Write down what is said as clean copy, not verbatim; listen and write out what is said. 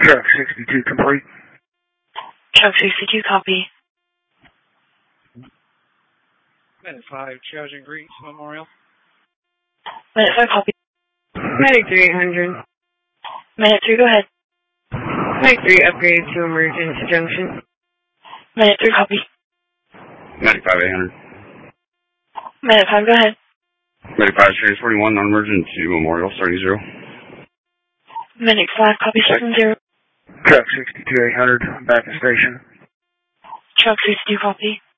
Truck 62 complete. Truck 62, copy. Minute 5, Charge and Greet, Memorial. Minute 5, copy. Medic 3800. Minute 3, go ahead. Medic 3 upgrade to emergency junction. Minute 3, copy. Medic 5 800. Minute 5, go ahead. Medic 5 Series 41, non-emergent to Memorial, starting 0. Minute 5, copy, starting 0. Truck 62 800, back at station. Truck 62, copy.